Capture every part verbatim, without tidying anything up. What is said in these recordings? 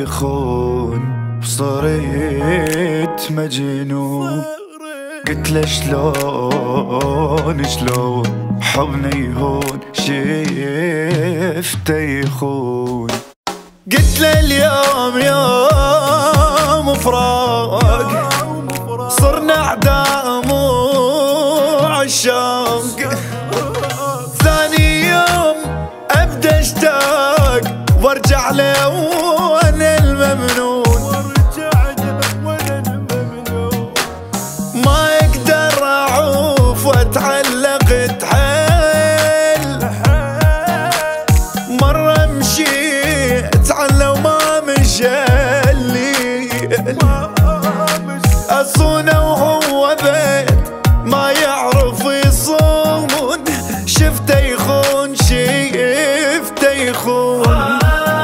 يخون صرت مجنون. قلت له شلون شلون حبنا يهون شفته يخون. قلت له اليوم يوم فراق صرنا اعداء وعشاق. ثاني يوم ابدا اشتاق وارجع له وانا الممنون. ما اقدر اعوف واتعلق تحل. مرة مشيت على وما مشلي اصونه وهو بيت ما يعرف يصون. شفته يخون شفته يخون.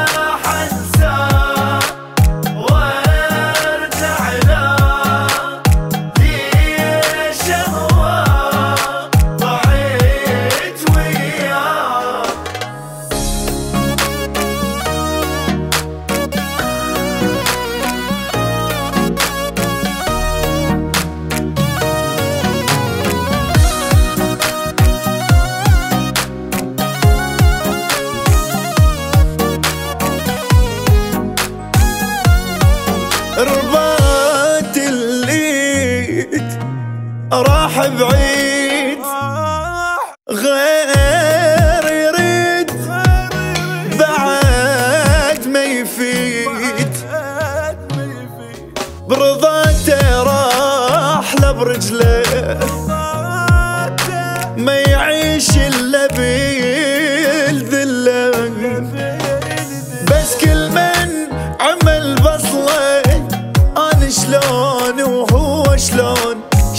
رباط الليد راح بعيد غير يريد بعد ما يفيد. برضاته راح له برجله ما يعيش الا بالذله. بس كل من عمل بصله أنا شلون وهو شلون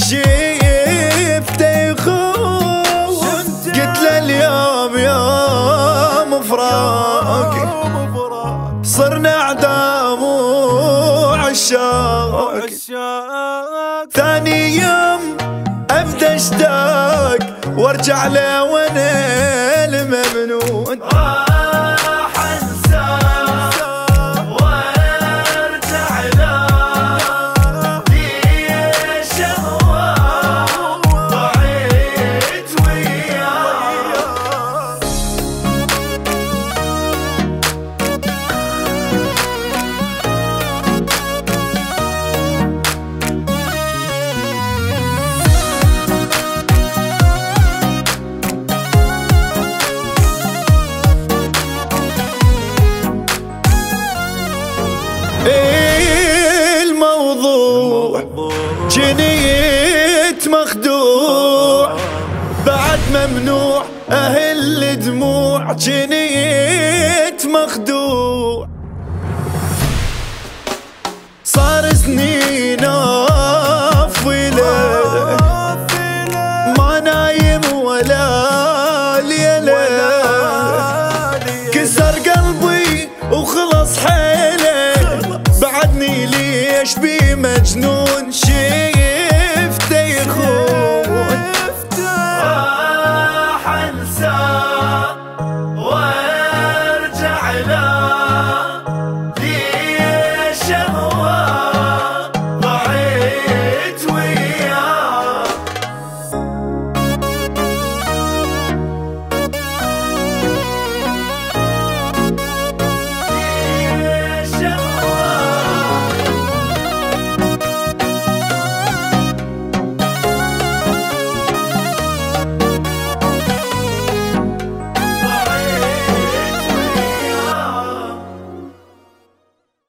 شفته يخون. قلت له اليوم يوم فراق صرنا اعداء وعشاق. ثاني يوم ابدا اشتاق وارجع له وانا الممنون. الموضوع جنيت مخدوع بعد ممنوع اهل دموع. جنيت مخدوع